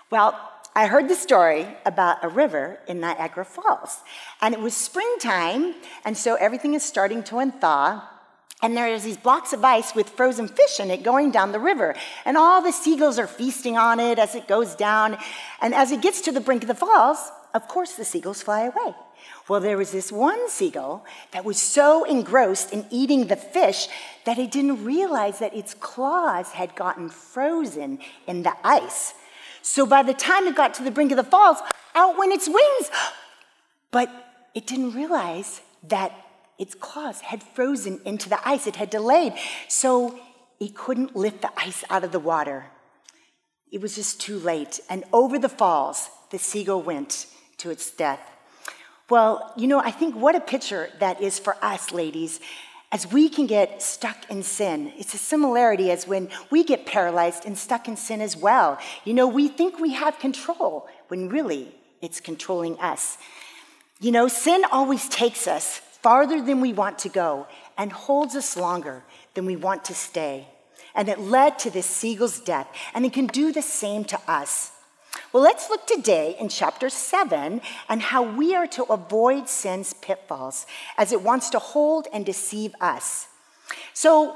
Well, I heard the story about a river in Niagara Falls, and it was springtime, and so everything is starting to unthaw, and there's these blocks of ice with frozen fish in it going down the river, and all the seagulls are feasting on it as it goes down, and as it gets to the brink of the falls, of course the seagulls fly away. Well, there was this one seagull that was so engrossed in eating the fish that it didn't realize that its claws had gotten frozen in the ice. So by the time it got to the brink of the falls, out went its wings. But it didn't realize that its claws had frozen into the ice. It had delayed. So it couldn't lift the ice out of the water. It was just too late. And over the falls, the seagull went to its death. Well, I think what a picture that is for us, ladies, as we can get stuck in sin. It's a similarity as when we get paralyzed and stuck in sin as well. We think we have control when really it's controlling us. Sin always takes us farther than we want to go and holds us longer than we want to stay. And it led to this seagull's death, and it can do the same to us. Well, let's look today in chapter 7 and how we are to avoid sin's pitfalls as it wants to hold and deceive us. So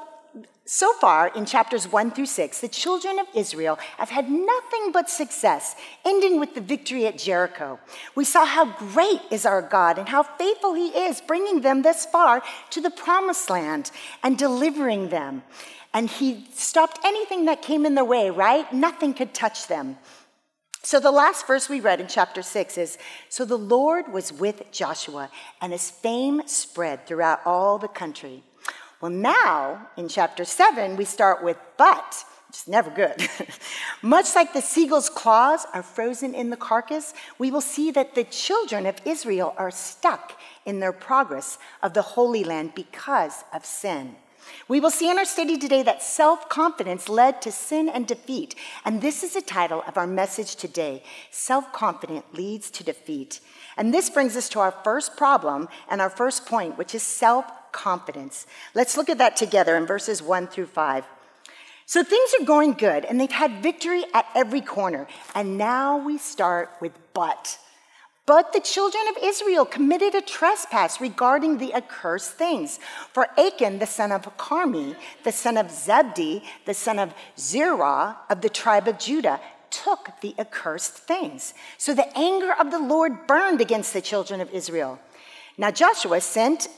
far in chapters 1 through 6, the children of Israel have had nothing but success, ending with the victory at Jericho. We saw how great is our God and how faithful he is, bringing them this far to the promised land and delivering them. And he stopped anything that came in their way, right? Nothing could touch them. So the last verse we read in chapter 6 is, "So the Lord was with Joshua, and his fame spread throughout all the country." Well, now in chapter 7, we start with "but," which is never good. Much like the seagull's claws are frozen in the carcass, we will see that the children of Israel are stuck in their progress of the Holy Land because of sin. We will see in our study today that self-confidence led to sin and defeat. And this is the title of our message today, Self-Confidence Leads to Defeat. And this brings us to our first problem and our first point, which is self-confidence. Let's look at that together in verses 1 through 5. So things are going good, and they've had victory at every corner. And now we start with but. But the children of Israel committed a trespass regarding the accursed things. For Achan, the son of Carmi, the son of Zebdi, the son of Zerah of the tribe of Judah, took the accursed things. So the anger of the Lord burned against the children of Israel. Now Joshua sent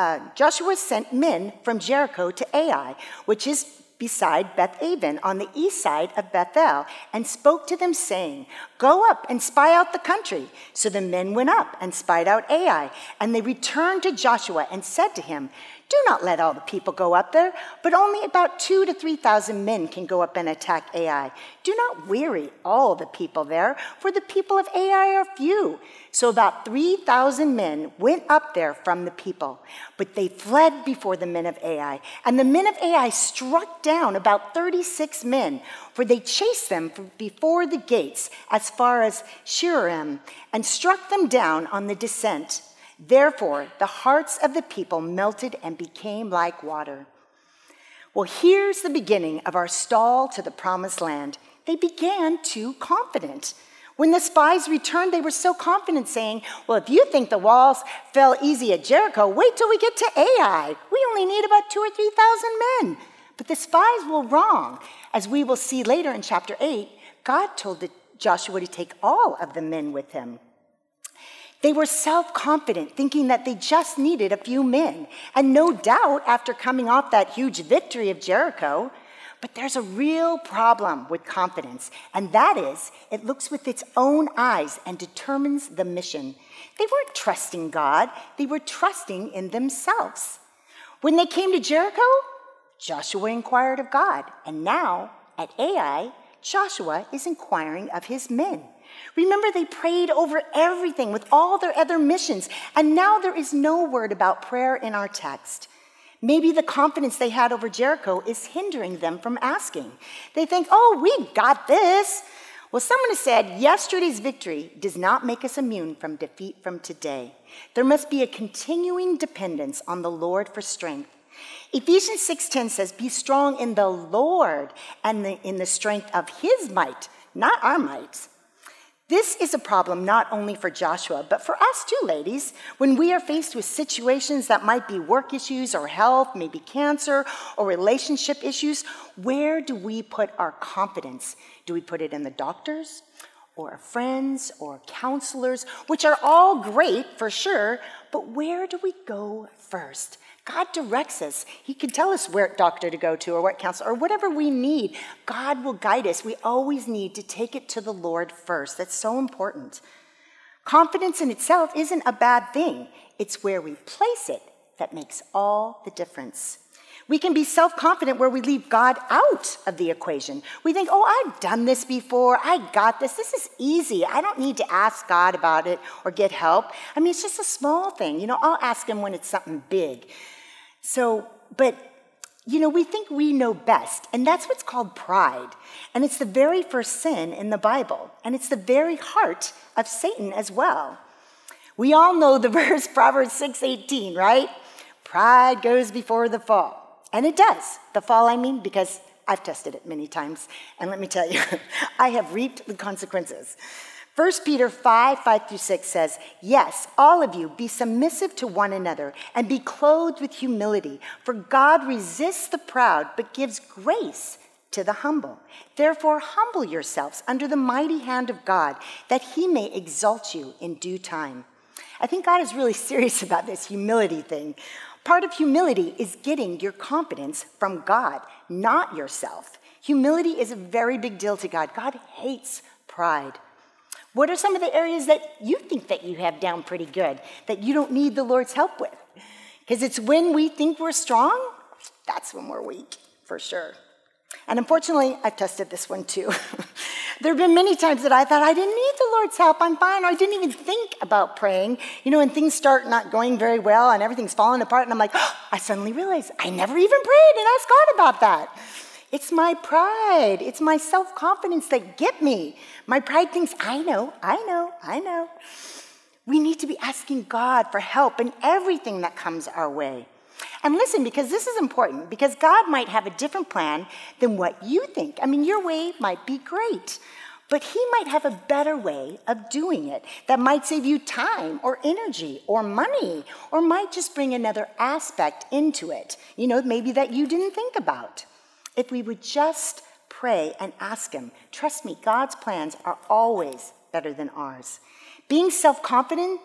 men from Jericho to Ai, which is beside Beth-aven on the east side of Bethel, and spoke to them, saying, "Go up and spy out the country." So the men went up and spied out Ai, and they returned to Joshua and said to him, "Do not let all the people go up there, but only about 2,000 to 3,000 men can go up and attack Ai. Do not weary all the people there, for the people of Ai are few." So about 3,000 men went up there from the people, but they fled before the men of Ai. And the men of Ai struck down about 36 men, for they chased them from before the gates as far as Shiraim, and struck them down on the descent. Therefore, the hearts of the people melted and became like water. Well, here's the beginning of our stall to the promised land. They began too confident. When the spies returned, they were so confident, saying, "Well, if you think the walls fell easy at Jericho, wait till we get to Ai. We only need about 2,000 or 3,000 men." But the spies were wrong. As we will see later in chapter 8, God told Joshua to take all of the men with him. They were self-confident, thinking that they just needed a few men. And no doubt, after coming off that huge victory of Jericho, but there's a real problem with confidence, and that is, it looks with its own eyes and determines the mission. They weren't trusting God, they were trusting in themselves. When they came to Jericho, Joshua inquired of God, and now, at Ai, Joshua is inquiring of his men. Remember, they prayed over everything with all their other missions, and now there is no word about prayer in our text. Maybe the confidence they had over Jericho is hindering them from asking. They think, "Oh, we got this." Well, someone has said, yesterday's victory does not make us immune from defeat from today. There must be a continuing dependence on the Lord for strength. Ephesians 6:10 says, "Be strong in the Lord and in the strength of his might," not our might. This is a problem not only for Joshua, but for us too, ladies. When we are faced with situations that might be work issues or health, maybe cancer or relationship issues, where do we put our confidence? Do we put it in the doctors or our friends or counselors, which are all great for sure, but where do we go first? God directs us. He can tell us where doctor to go to or what counselor or whatever we need. God will guide us. We always need to take it to the Lord first. That's so important. Confidence in itself isn't a bad thing. It's where we place it that makes all the difference. We can be self-confident where we leave God out of the equation. We think, oh, I've done this before. I got this. This is easy. I don't need to ask God about it or get help. I mean, it's just a small thing. I'll ask him when it's something big. But we think we know best, and that's what's called pride. And it's the very first sin in the Bible, and it's the very heart of Satan as well. We all know the verse Proverbs 6:18, right? Pride goes before the fall. And it does. The fall, because I've tested it many times. And let me tell you, I have reaped the consequences. 1 Peter 5:5-6 says, yes, all of you, be submissive to one another and be clothed with humility. For God resists the proud, but gives grace to the humble. Therefore, humble yourselves under the mighty hand of God, that he may exalt you in due time. I think God is really serious about this humility thing. Part of humility is getting your confidence from God, not yourself. Humility is a very big deal to God. God hates pride. What are some of the areas that you think that you have down pretty good, that you don't need the Lord's help with? Because it's when we think we're strong, that's when we're weak, for sure. And unfortunately, I've tested this one too. There have been many times that I thought I didn't need the Lord's help, I'm fine, or I didn't even think about praying. When things start not going very well and everything's falling apart, and I'm like, oh, I suddenly realize I never even prayed and asked God about that. It's my pride, it's my self-confidence that get me. My pride thinks, I know. We need to be asking God for help in everything that comes our way. And listen, because this is important, because God might have a different plan than what you think. Your way might be great, but he might have a better way of doing it that might save you time or energy or money, or might just bring another aspect into it, maybe that you didn't think about. If we would just pray and ask him, trust me, God's plans are always better than ours. Being self-confident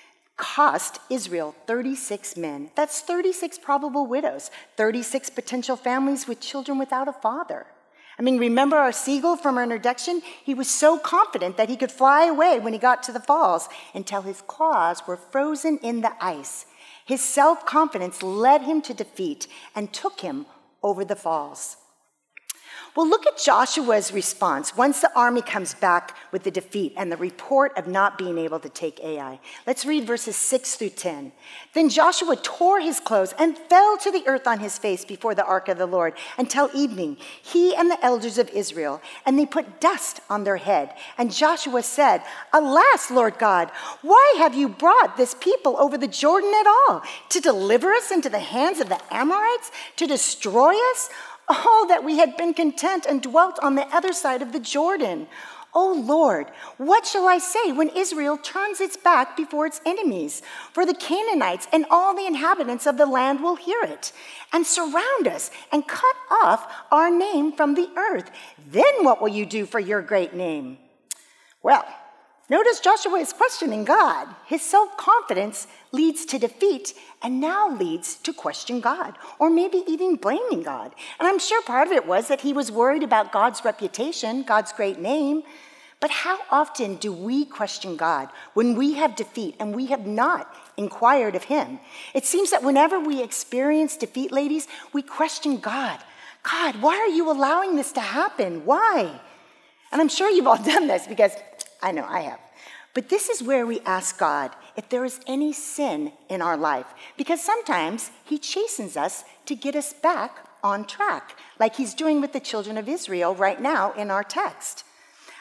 cost Israel 36 men. That's 36 probable widows, 36 potential families with children without a father. Remember our seagull from our introduction? He was so confident that he could fly away when he got to the falls until his claws were frozen in the ice. His self-confidence led him to defeat and took him over the falls. Well, look at Joshua's response once the army comes back with the defeat and the report of not being able to take Ai. Let's read verses 6-10. Then Joshua tore his clothes and fell to the earth on his face before the ark of the Lord until evening, he and the elders of Israel, and they put dust on their head. And Joshua said, alas, Lord God, why have you brought this people over the Jordan at all? To deliver us into the hands of the Amorites? To destroy us? Oh, that we had been content and dwelt on the other side of the Jordan. Oh, Lord, what shall I say when Israel turns its back before its enemies? For the Canaanites and all the inhabitants of the land will hear it and surround us and cut off our name from the earth. Then what will you do for your great name? Well, notice Joshua is questioning God. His self-confidence leads to defeat and now leads to question God, or maybe even blaming God. And I'm sure part of it was that he was worried about God's reputation, God's great name. But how often do we question God when we have defeat and we have not inquired of him? It seems that whenever we experience defeat, ladies, we question God. God, why are you allowing this to happen? Why? And I'm sure you've all done this because I know I have. But this is where we ask God if there is any sin in our life, because sometimes he chastens us to get us back on track, like he's doing with the children of Israel right now in our text.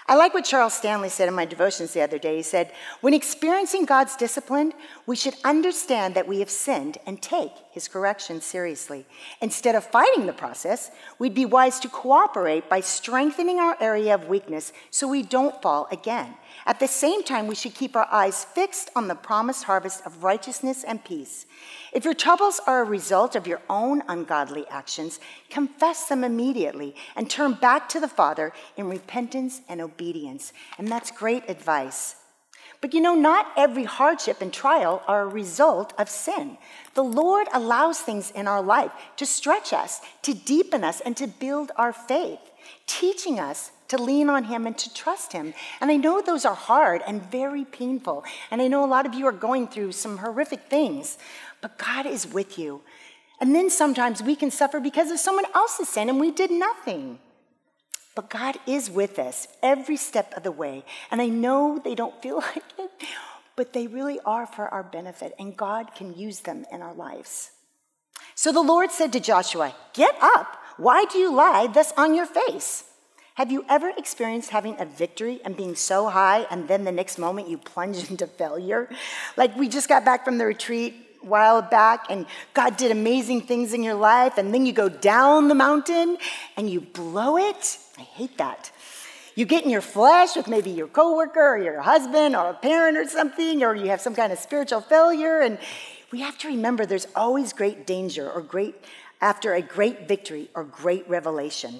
I like what Charles Stanley said in my devotions the other day. He said, when experiencing God's discipline, we should understand that we have sinned and take his correction seriously. Instead of fighting the process, we'd be wise to cooperate by strengthening our area of weakness so we don't fall again. At the same time, we should keep our eyes fixed on the promised harvest of righteousness and peace. If your troubles are a result of your own ungodly actions, confess them immediately and turn back to the Father in repentance and obedience. And that's great advice. But not every hardship and trial are a result of sin. The Lord allows things in our life to stretch us, to deepen us, and to build our faith, teaching us to lean on him and to trust him. And I know those are hard and very painful. And I know a lot of you are going through some horrific things, but God is with you. And then sometimes we can suffer because of someone else's sin and we did nothing. But God is with us every step of the way. And I know they don't feel like it, but they really are for our benefit, and God can use them in our lives. So the Lord said to Joshua, "Get up. Why do you lie thus on your face?" Have you ever experienced having a victory and being so high, and then the next moment you plunge into failure? Like we just got back from the retreat a while back, and God did amazing things in your life, and then you go down the mountain and you blow it. I hate that. You get in your flesh with maybe your coworker or your husband or a parent or something, or you have some kind of spiritual failure, and we have to remember there's always great danger after a great victory or great revelation.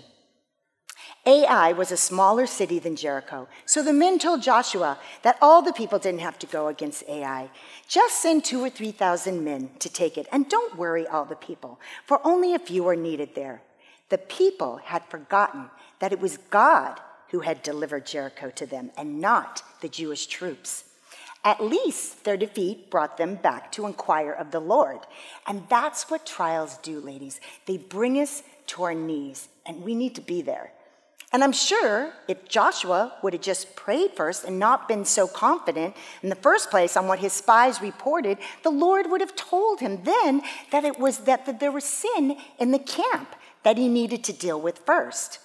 Ai was a smaller city than Jericho, so the men told Joshua that all the people didn't have to go against Ai. Just send 2,000 or 3,000 men to take it, and don't worry all the people, for only a few are needed there. The people had forgotten that it was God who had delivered Jericho to them and not the Jewish troops. At least their defeat brought them back to inquire of the Lord. And that's what trials do, ladies. They bring us to our knees, and we need to be there. And I'm sure if Joshua would have just prayed first and not been so confident in the first place on what his spies reported, the Lord would have told him then that there was sin in the camp that he needed to deal with first.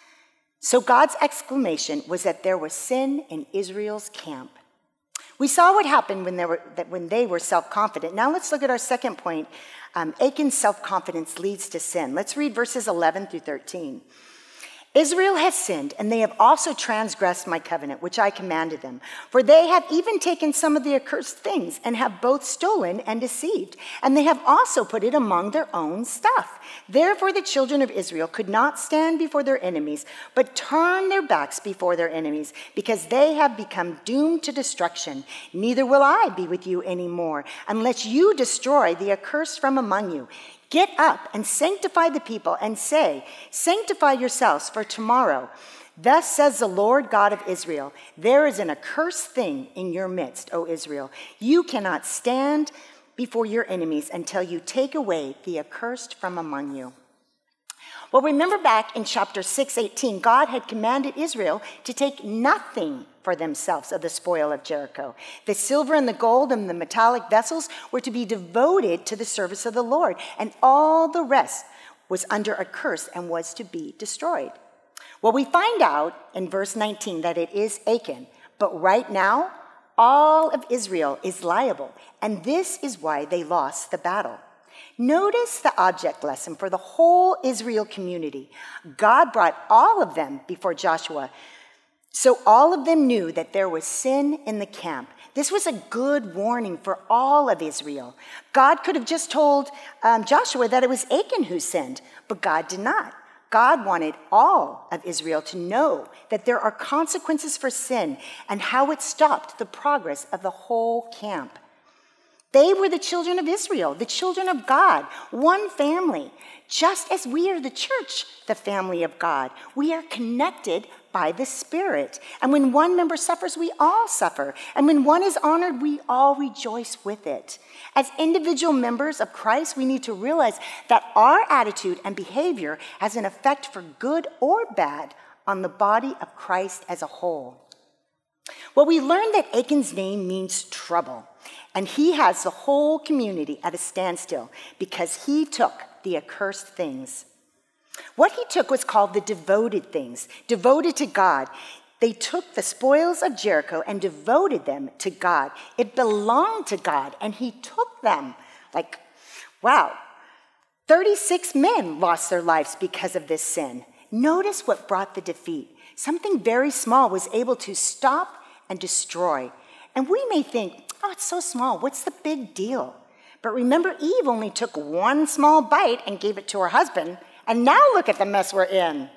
So God's exclamation was that there was sin in Israel's camp. We saw what happened when they were self-confident. Now let's look at our second point. Achan's self-confidence leads to sin. Let's read verses 11 through 13. Israel has sinned, and they have also transgressed my covenant, which I commanded them. For they have even taken some of the accursed things, and have both stolen and deceived. And they have also put it among their own stuff. Therefore the children of Israel could not stand before their enemies, but turn their backs before their enemies, because they have become doomed to destruction. Neither will I be with you anymore, unless you destroy the accursed from among you. Get up and sanctify the people and say, sanctify yourselves for tomorrow. Thus says the Lord God of Israel, there is an accursed thing in your midst, O Israel. You cannot stand before your enemies until you take away the accursed from among you. Well, remember back in chapter 6:18, God had commanded Israel to take nothing for themselves of the spoil of Jericho. The silver and the gold and the metallic vessels were to be devoted to the service of the Lord, and all the rest was under a curse and was to be destroyed. Well, we find out in verse 19 that it is Achan, but right now, all of Israel is liable, and this is why they lost the battle. Notice the object lesson for the whole Israel community. God brought all of them before Joshua, so all of them knew that there was sin in the camp. This was a good warning for all of Israel. God could have just told Joshua that it was Achan who sinned, but God did not. God wanted all of Israel to know that there are consequences for sin and how it stopped the progress of the whole camp. They were the children of Israel, the children of God, one family. Just as we are the church, the family of God, we are connected by the Spirit. And when one member suffers, we all suffer. And when one is honored, we all rejoice with it. As individual members of Christ, we need to realize that our attitude and behavior has an effect for good or bad on the body of Christ as a whole. Well, we learned that Achan's name means trouble, and he has the whole community at a standstill because he took the accursed things. What he took was called the devoted things, devoted to God. They took the spoils of Jericho and devoted them to God. It belonged to God, and he took them. Like, wow. 36 men lost their lives because of this sin. Notice what brought the defeat. Something very small was able to stop and destroy. And we may think, oh, it's so small. What's the big deal? But remember, Eve only took one small bite and gave it to her husband. And now look at the mess we're in.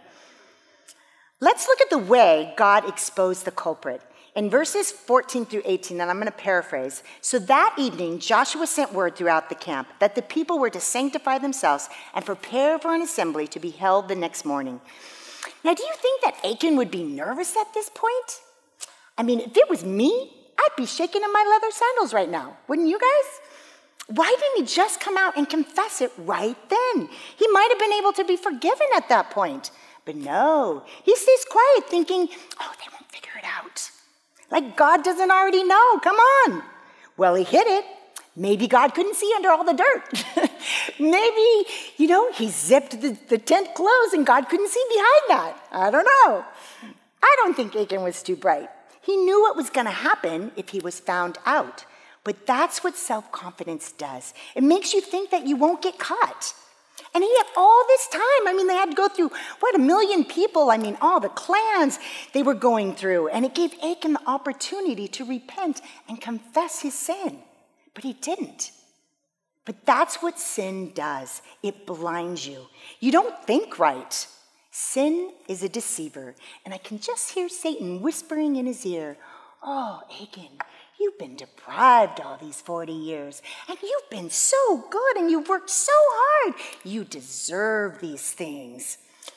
Let's look at the way God exposed the culprit. In verses 14 through 18, and I'm going to paraphrase. So that evening, Joshua sent word throughout the camp that the people were to sanctify themselves and prepare for an assembly to be held the next morning. Now, do you think that Achan would be nervous at this point? I mean, if it was me, I'd be shaking in my leather sandals right now. Wouldn't you guys? Why didn't he just come out and confess it right then? He might have been able to be forgiven at that point. But no, he stays quiet thinking, oh, they won't figure it out. Like God doesn't already know, come on. Well, he hid it. Maybe God couldn't see under all the dirt. Maybe, he zipped the tent closed and God couldn't see behind that. I don't know. I don't think Achan was too bright. He knew what was going to happen if he was found out. But that's what self-confidence does. It makes you think that you won't get caught. And he had all this time. They had to go through, 1 million people. All the clans they were going through. And it gave Achan the opportunity to repent and confess his sin. But he didn't. But that's what sin does. It blinds you. You don't think right. Sin is a deceiver. And I can just hear Satan whispering in his ear, oh, Achan, you've been deprived all these 40 years, and you've been so good, and you've worked so hard. You deserve these things.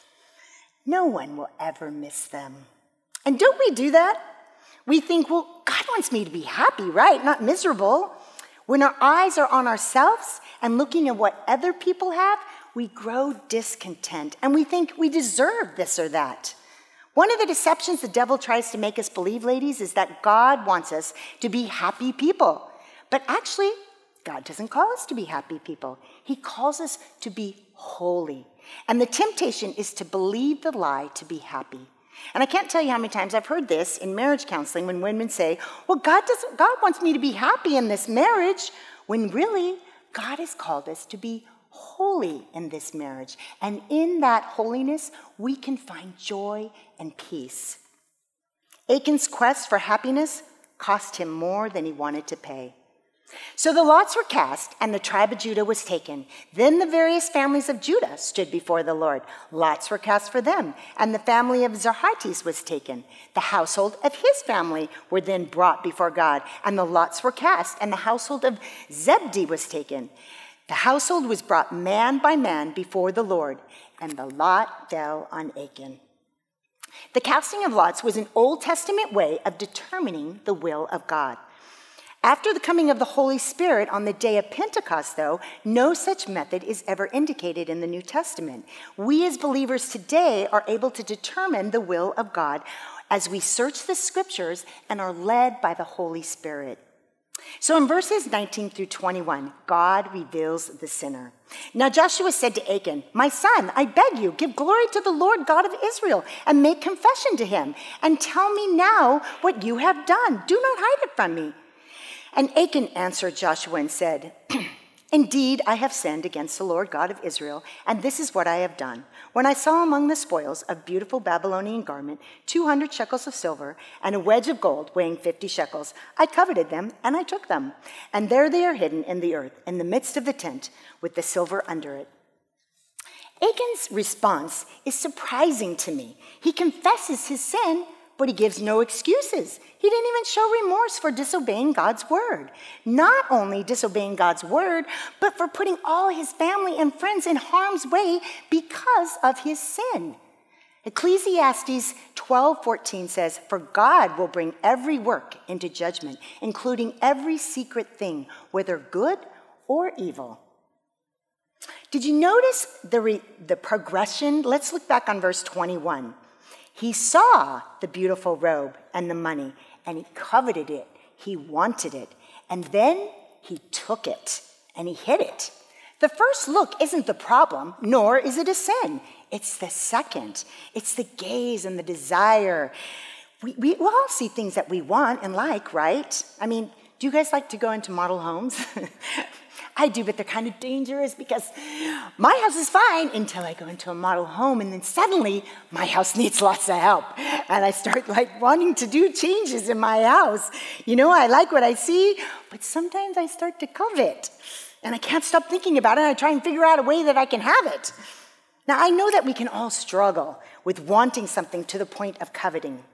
No one will ever miss them. And don't we do that? We think, well, God wants me to be happy, right? Not miserable. When our eyes are on ourselves and looking at what other people have, we grow discontent, and we think we deserve this or that. One of the deceptions the devil tries to make us believe, ladies, is that God wants us to be happy people. But actually, God doesn't call us to be happy people. He calls us to be holy. And the temptation is to believe the lie to be happy. And I can't tell you how many times I've heard this in marriage counseling when women say, well, God wants me to be happy in this marriage, when really God has called us to be holy in this marriage. And in that holiness, we can find joy and peace. Achan's quest for happiness cost him more than he wanted to pay. So the lots were cast, and the tribe of Judah was taken. Then the various families of Judah stood before the Lord. Lots were cast for them, and the family of Zarhates was taken. The household of his family were then brought before God, and the lots were cast, and the household of Zebdi was taken. The household was brought man by man before the Lord, and the lot fell on Achan. The casting of lots was an Old Testament way of determining the will of God. After the coming of the Holy Spirit on the day of Pentecost, though, no such method is ever indicated in the New Testament. We as believers today are able to determine the will of God as we search the scriptures and are led by the Holy Spirit. So in verses 19 through 21, God reveals the sinner. Now Joshua said to Achan, my son, I beg you, give glory to the Lord God of Israel and make confession to him and tell me now what you have done. Do not hide it from me. And Achan answered Joshua and said, indeed, I have sinned against the Lord God of Israel, and this is what I have done. When I saw among the spoils a beautiful Babylonian garment, 200 shekels of silver, and a wedge of gold weighing 50 shekels, I coveted them, and I took them. And there they are hidden in the earth, in the midst of the tent, with the silver under it. Achan's response is surprising to me. He confesses his sin, but he gives no excuses. He didn't even show remorse for disobeying God's word. Not only disobeying God's word, but for putting all his family and friends in harm's way because of his sin. Ecclesiastes 12:14 says, for God will bring every work into judgment, including every secret thing, whether good or evil. Did you notice the progression? Let's look back on verse 21. He saw the beautiful robe and the money, and he coveted it. He wanted it. And then he took it, and he hid it. The first look isn't the problem, nor is it a sin. It's the second. It's the gaze and the desire. We all see things that we want and like, right? I mean, do you guys like to go into model homes? I do, but they're kind of dangerous because my house is fine until I go into a model home, and then suddenly my house needs lots of help. And I start wanting to do changes in my house. I like what I see, but sometimes I start to covet. And I can't stop thinking about it, and I try and figure out a way that I can have it. Now, I know that we can all struggle with wanting something to the point of coveting.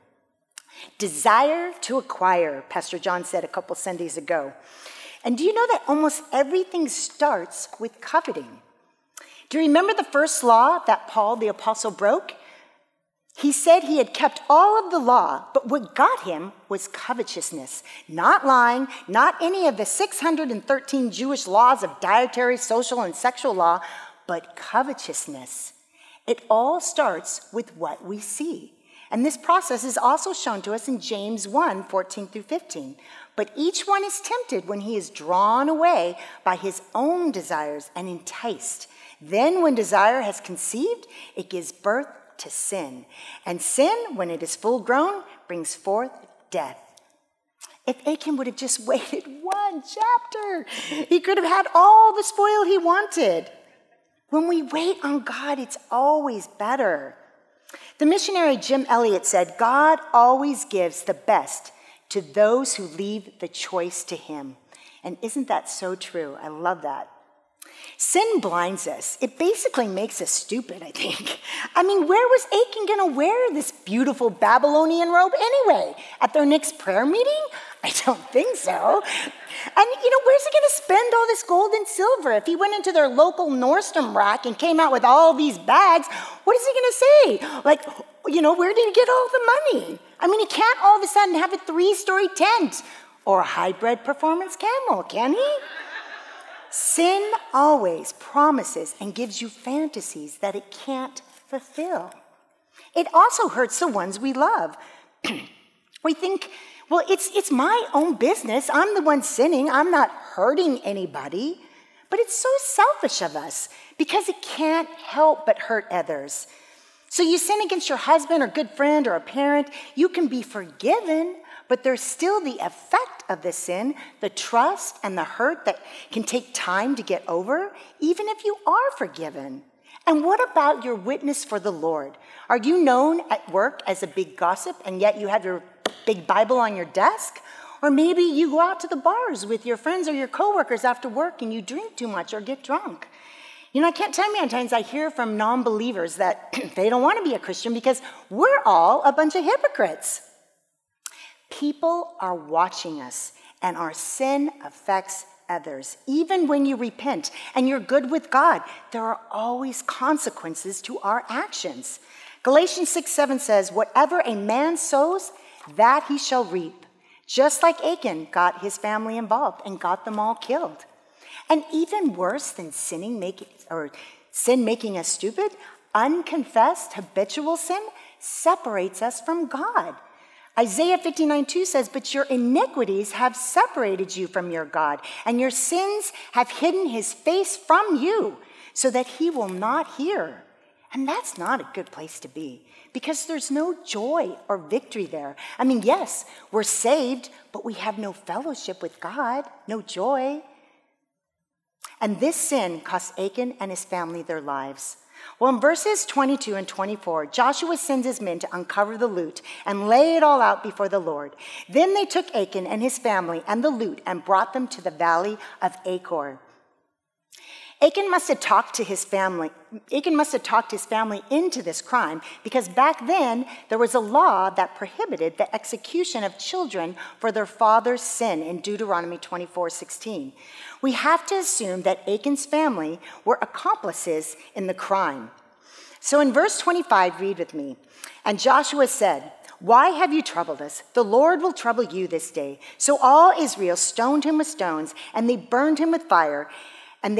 Desire to acquire, Pastor John said a couple Sundays ago. And do you know that almost everything starts with coveting? Do you remember the first law that Paul the apostle broke? He said he had kept all of the law, but what got him was covetousness. Not lying, not any of the 613 Jewish laws of dietary, social, and sexual law, but covetousness. It all starts with what we see. And this process is also shown to us in James 1, 14 through 15. But each one is tempted when he is drawn away by his own desires and enticed. Then when desire has conceived, it gives birth to sin. And sin, when it is full grown, brings forth death. If Achan would have just waited one chapter, he could have had all the spoil he wanted. When we wait on God, it's always better. The missionary Jim Elliot said, God always gives the best to those who leave the choice to him. And isn't that so true? I love that. Sin blinds us. It basically makes us stupid, I think. I mean, where was Achan going to wear this beautiful Babylonian robe anyway? At their next prayer meeting? I don't think so. And, where's he going to spend all this gold and silver? If he went into their local Nordstrom rack and came out with all these bags, what is he going to say? Where did he get all the money? I mean, he can't all of a sudden have a 3-story tent or a hybrid performance camel, can he? Sin always promises and gives you fantasies that it can't fulfill. It also hurts the ones we love. We think, well, it's my own business. I'm the one sinning. I'm not hurting anybody. But it's so selfish of us because it can't help but hurt others. So you sin against your husband or good friend or a parent, you can be forgiven, but there's still the effect of the sin, the trust and the hurt that can take time to get over, even if you are forgiven. And what about your witness for the Lord? Are you known at work as a big gossip, and yet you have your big Bible on your desk? Or maybe you go out to the bars with your friends or your coworkers after work and you drink too much or get drunk. I can't tell you how many times I hear from non-believers that they don't want to be a Christian because we're all a bunch of hypocrites. People are watching us, and our sin affects others. Even when you repent and you're good with God, there are always consequences to our actions. Galatians 6:7 says, whatever a man sows, that he shall reap. Just like Achan got his family involved and got them all killed. And even worse than sin making us stupid, unconfessed habitual sin separates us from God. Isaiah 59:2 says, but your iniquities have separated you from your God, and your sins have hidden his face from you, so that he will not hear. And that's not a good place to be, because there's no joy or victory there. I mean, yes, we're saved, but we have no fellowship with God, no joy. And this sin cost Achan and his family their lives. Well, in verses 22 and 24, Joshua sends his men to uncover the loot and lay it all out before the Lord. Then they took Achan and his family and the loot and brought them to the valley of Achor. Achan must have talked his family into this crime, because back then there was a law that prohibited the execution of children for their father's sin in Deuteronomy 24:16. We have to assume that Achan's family were accomplices in the crime. So in verse 25, read with me. And Joshua said, why have you troubled us? The Lord will trouble you this day. So all Israel stoned him with stones, and they burned him with fire. And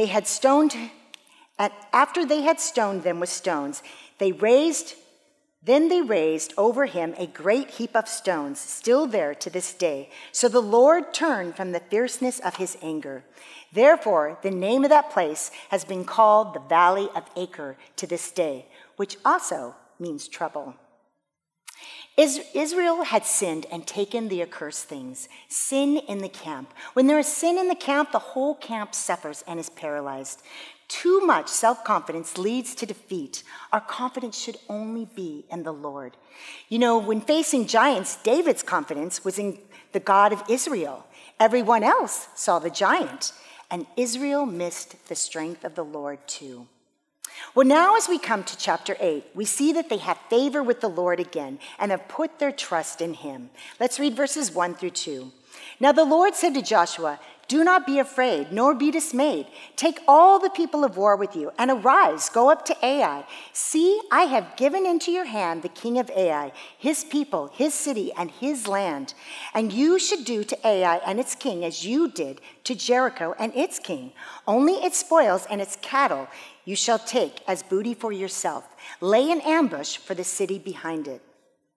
after they had stoned them with stones, they raised over him a great heap of stones, still there to this day. So the Lord turned from the fierceness of his anger. Therefore, the name of that place has been called the Valley of Achor to this day, which also means trouble. Israel had sinned and taken the accursed things. Sin in the camp. When there is sin in the camp, the whole camp suffers and is paralyzed. Too much self-confidence leads to defeat. Our confidence should only be in the Lord. You know, when facing giants, David's confidence was in the God of Israel. Everyone else saw the giant, and Israel missed the strength of the Lord too. Well, now as we come to chapter 8, we see that they have favor with the Lord again and have put their trust in him. Let's read verses 1 through 2. Now the Lord said to Joshua, "Do not be afraid, nor be dismayed. Take all the people of war with you, and arise, go up to Ai. See, I have given into your hand the king of Ai, his people, his city, and his land. And you should do to Ai and its king as you did to Jericho and its king. Only its spoils and its cattle you shall take as booty for yourself. Lay an ambush for the city behind it."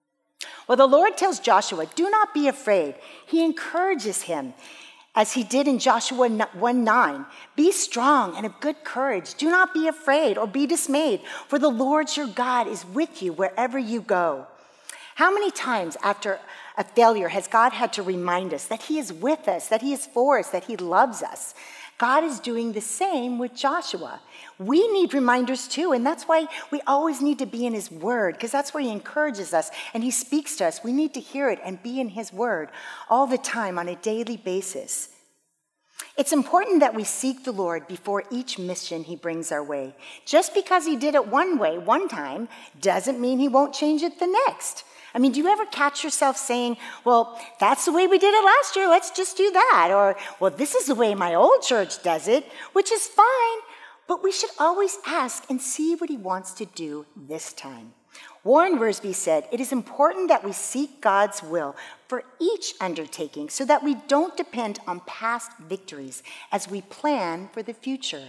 Well, the Lord tells Joshua, do not be afraid. He encourages him, as he did in Joshua 1:9. Be strong and of good courage. Do not be afraid or be dismayed, for the Lord your God is with you wherever you go. How many times after a failure has God had to remind us that he is with us, that he is for us, that he loves us? God is doing the same with Joshua. We need reminders too, and that's why we always need to be in his word, because that's where he encourages us and he speaks to us. We need to hear it and be in his word all the time on a daily basis. It's important that we seek the Lord before each mission he brings our way. Just because he did it one way, one time, doesn't mean he won't change it the next. I mean, do you ever catch yourself saying, well, that's the way we did it last year, let's just do that. Or, well, this is the way my old church does it, which is fine, but we should always ask and see what he wants to do this time. Warren Wiersbe said, it is important that we seek God's will for each undertaking so that we don't depend on past victories as we plan for the future.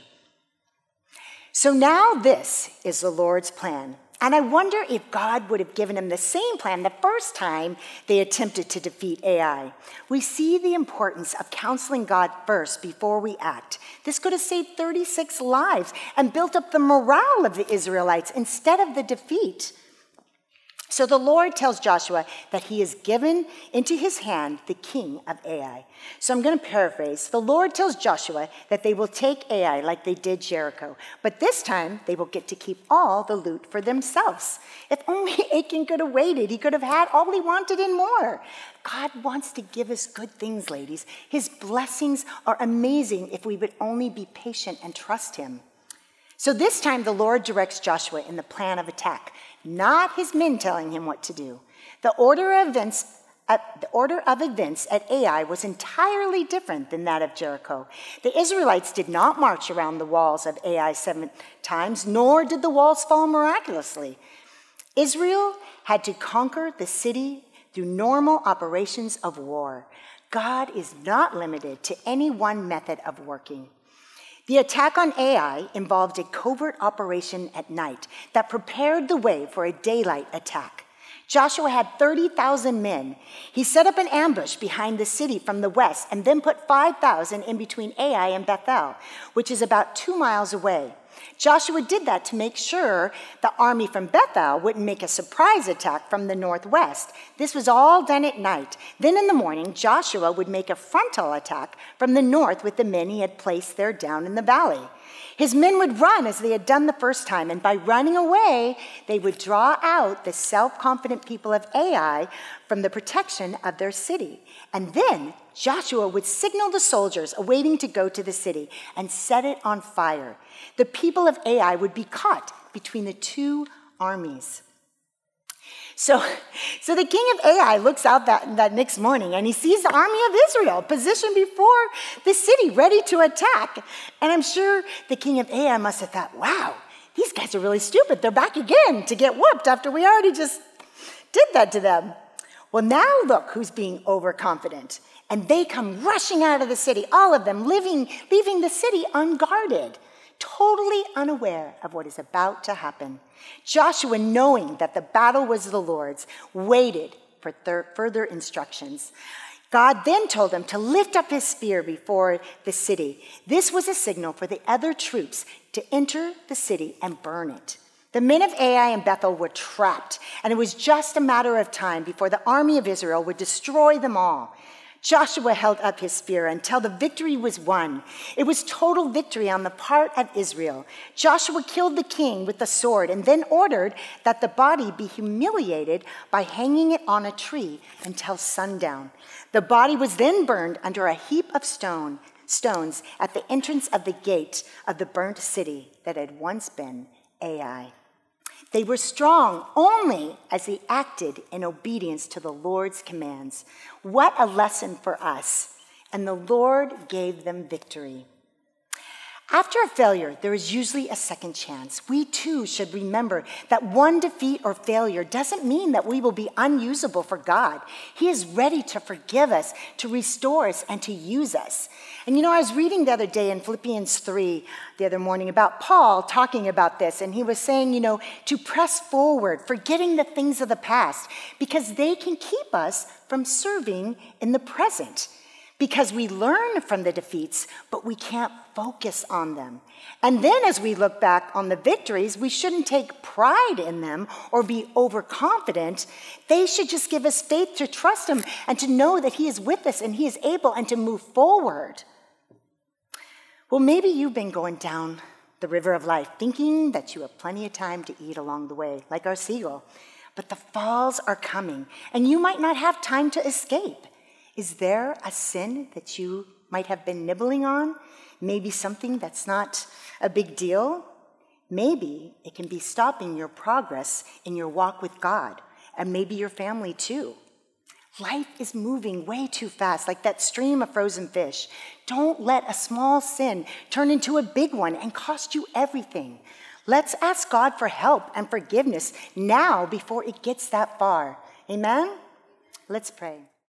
So now this is the Lord's plan. And I wonder if God would have given him the same plan the first time they attempted to defeat Ai. We see the importance of counseling God first before we act. This could have saved 36 lives and built up the morale of the Israelites instead of the defeat. So the Lord tells Joshua that he has given into his hand the king of Ai. So I'm going to paraphrase. The Lord tells Joshua that they will take Ai like they did Jericho, but this time they will get to keep all the loot for themselves. If only Achan could have waited, he could have had all he wanted and more. God wants to give us good things, ladies. His blessings are amazing if we would only be patient and trust him. So this time the Lord directs Joshua in the plan of attack, not his men telling him what to do. The order of events at Ai was entirely different than that of Jericho. The Israelites did not march around the walls of Ai 7 times, nor did the walls fall miraculously. Israel had to conquer the city through normal operations of war. God is not limited to any one method of working. The attack on Ai involved a covert operation at night that prepared the way for a daylight attack. Joshua had 30,000 men. He set up an ambush behind the city from the west and then put 5,000 in between Ai and Bethel, which is about 2 miles away. Joshua did that to make sure the army from Bethel wouldn't make a surprise attack from the northwest. This was all done at night. Then in the morning, Joshua would make a frontal attack from the north with the men he had placed there down in the valley. His men would run as they had done the first time, and by running away, they would draw out the self-confident people of Ai from the protection of their city. And then Joshua would signal the soldiers awaiting to go to the city and set it on fire. The people of Ai would be caught between the two armies. So the king of Ai looks out that next morning and he sees the army of Israel positioned before the city, ready to attack. And I'm sure the king of Ai must have thought, wow, these guys are really stupid. They're back again to get whooped after we already just did that to them. Well, now look who's being overconfident. And they come rushing out of the city, all of them leaving the city unguarded, totally unaware of what is about to happen. Joshua, knowing that the battle was the Lord's, waited for further instructions. God then told him to lift up his spear before the city. This was a signal for the other troops to enter the city and burn it. The men of Ai and Bethel were trapped, and it was just a matter of time before the army of Israel would destroy them all. Joshua held up his spear until the victory was won. It was total victory on the part of Israel. Joshua killed the king with the sword and then ordered that the body be humiliated by hanging it on a tree until sundown. The body was then burned under a heap of stones at the entrance of the gate of the burnt city that had once been Ai. They were strong only as they acted in obedience to the Lord's commands. What a lesson for us. And the Lord gave them victory. After a failure, there is usually a second chance. We too should remember that one defeat or failure doesn't mean that we will be unusable for God. He is ready to forgive us, to restore us, and to use us. And I was reading the other day in Philippians 3 the other morning about Paul talking about this, and he was saying, to press forward, forgetting the things of the past, because they can keep us from serving in the present. Because we learn from the defeats, but we can't focus on them. And then as we look back on the victories, we shouldn't take pride in them or be overconfident. They should just give us faith to trust him and to know that he is with us and he is able and to move forward. Well, maybe you've been going down the river of life thinking that you have plenty of time to eat along the way, like our seagull. But the falls are coming, and you might not have time to escape. Is there a sin that you might have been nibbling on? Maybe something that's not a big deal? Maybe it can be stopping your progress in your walk with God, and maybe your family too. Life is moving way too fast, like that stream of frozen fish. Don't let a small sin turn into a big one and cost you everything. Let's ask God for help and forgiveness now before it gets that far. Amen? Let's pray.